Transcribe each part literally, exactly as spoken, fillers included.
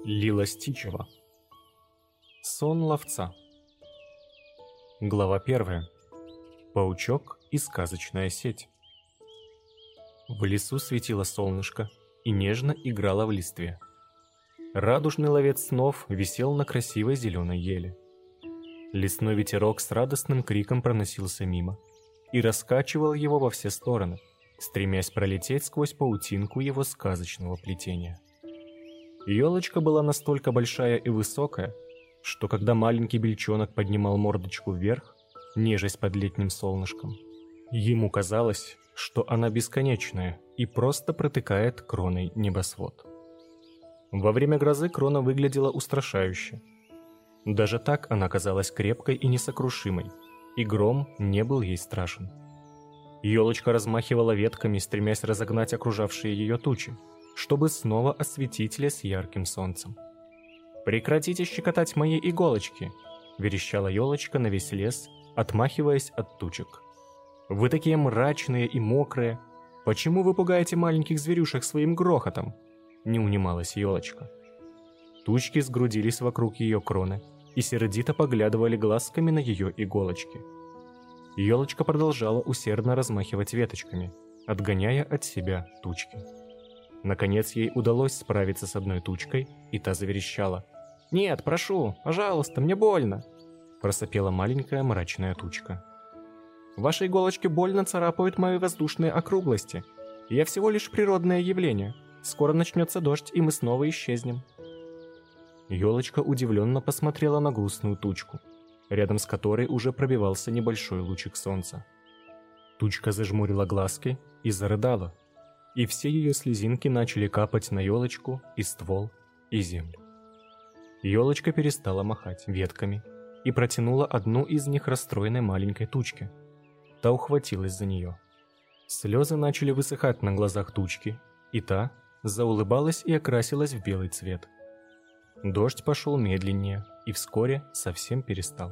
Лила Стичева. Сон ловца. Глава первая. Паучок и сказочная сеть. В лесу светило солнышко и нежно играло в листве. Радужный ловец снов висел на красивой зеленой еле. Лесной ветерок с радостным криком проносился мимо и раскачивал его во все стороны, стремясь пролететь сквозь паутинку его сказочного плетения. Елочка была настолько большая и высокая, что когда маленький бельчонок поднимал мордочку вверх, нежесть под летним солнышком, ему казалось, что она бесконечная и просто протыкает кроной небосвод. Во время грозы крона выглядела устрашающе. Даже так она казалась крепкой и несокрушимой, и гром не был ей страшен. Елочка размахивала ветками, стремясь разогнать окружавшие ее тучи, чтобы снова осветить лес ярким солнцем. «Прекратите щекотать мои иголочки!» – верещала елочка на весь лес, отмахиваясь от тучек. «Вы такие мрачные и мокрые! Почему вы пугаете маленьких зверюшек своим грохотом?» – не унималась елочка. Тучки сгрудились вокруг ее кроны и сердито поглядывали глазками на ее иголочки. Елочка продолжала усердно размахивать веточками, отгоняя от себя тучки. Наконец ей удалось справиться с одной тучкой, и та заверещала. «Нет, прошу, пожалуйста, мне больно!» – просопела маленькая мрачная тучка. «Ваши иголочки больно царапают мои воздушные округлости. Я всего лишь природное явление. Скоро начнется дождь, и мы снова исчезнем». Елочка удивленно посмотрела на грустную тучку, рядом с которой уже пробивался небольшой лучик солнца. Тучка зажмурила глазки и зарыдала, и все ее слезинки начали капать на елочку и ствол, и землю. Елочка перестала махать ветками и протянула одну из них расстроенной маленькой тучке. Та ухватилась за нее. Слезы начали высыхать на глазах тучки, и та заулыбалась и окрасилась в белый цвет. Дождь пошел медленнее и вскоре совсем перестал.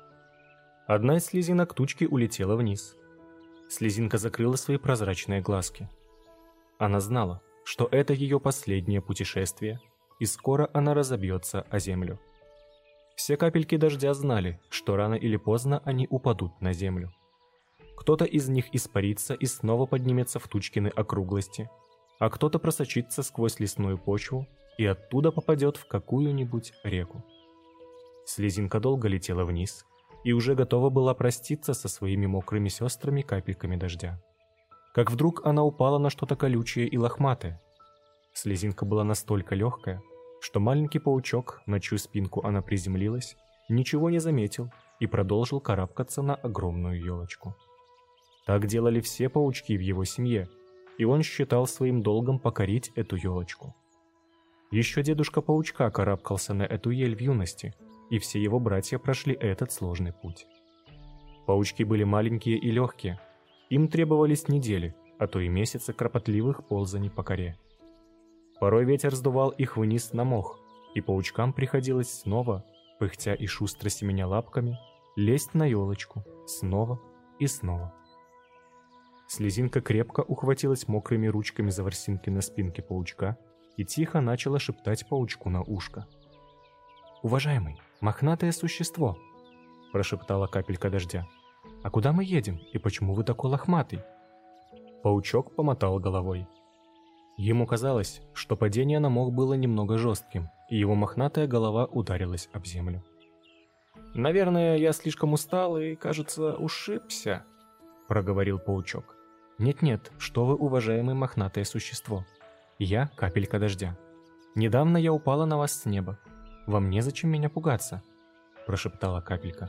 Одна из слезинок тучки улетела вниз. Слезинка закрыла свои прозрачные глазки. Она знала, что это ее последнее путешествие, и скоро она разобьется о землю. Все капельки дождя знали, что рано или поздно они упадут на землю. Кто-то из них испарится и снова поднимется в тучкины округлости, а кто-то просочится сквозь лесную почву и оттуда попадет в какую-нибудь реку. Слезинка долго летела вниз и уже готова была проститься со своими мокрыми сестрами капельками дождя. Как вдруг она упала на что-то колючее и лохматое. Слезинка была настолько легкая, что маленький паучок, на чью спинку она приземлилась, ничего не заметил и продолжил карабкаться на огромную елочку. Так делали все паучки в его семье, и он считал своим долгом покорить эту елочку. Еще дедушка паучка карабкался на эту ель в юности, и все его братья прошли этот сложный путь. Паучки были маленькие и легкие. Им требовались недели, а то и месяцы кропотливых ползаний по коре. Порой ветер сдувал их вниз на мох, и паучкам приходилось снова, пыхтя и шустро семеня лапками, лезть на елочку снова и снова. Слезинка крепко ухватилась мокрыми ручками за ворсинки на спинке паучка и тихо начала шептать паучку на ушко. «Уважаемый, мохнатое существо!» – прошептала капелька дождя. «А куда мы едем, и почему вы такой лохматый?» Паучок помотал головой. Ему казалось, что падение на мох было немного жестким, и его мохнатая голова ударилась об землю. «Наверное, я слишком устал и, кажется, ушибся», – проговорил паучок. «Нет-нет, что вы, уважаемый мохнатое существо. Я капелька дождя. Недавно я упала на вас с неба. Вам незачем меня пугаться», – прошептала капелька.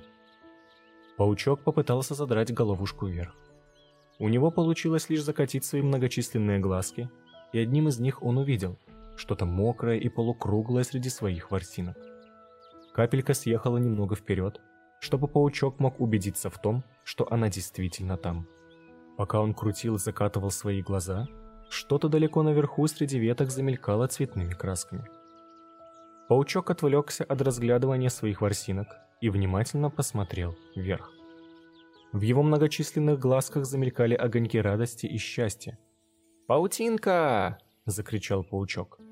Паучок попытался задрать головушку вверх. У него получилось лишь закатить свои многочисленные глазки, и одним из них он увидел что-то мокрое и полукруглое среди своих ворсинок. Капелька съехала немного вперед, чтобы паучок мог убедиться в том, что она действительно там. Пока он крутил и закатывал свои глаза, что-то далеко наверху среди веток замелькало цветными красками. Паучок отвлекся от разглядывания своих ворсинок и внимательно посмотрел вверх. В его многочисленных глазках замелькали огоньки радости и счастья. «Паутинка!» – закричал паучок.